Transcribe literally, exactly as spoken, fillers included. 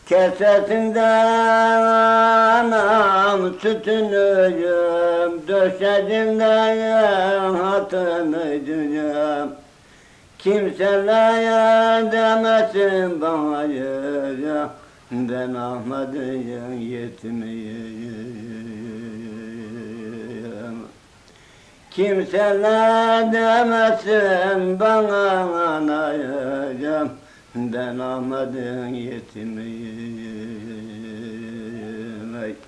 Kesesinden anam sütünüyüm, döşedinden hatınıydıyım. Kimselere demesin bana yürü, ben Ahmet'in yetimiyim. Kimseler demesin bana anayım, ben Ahmet'in yetimiyim.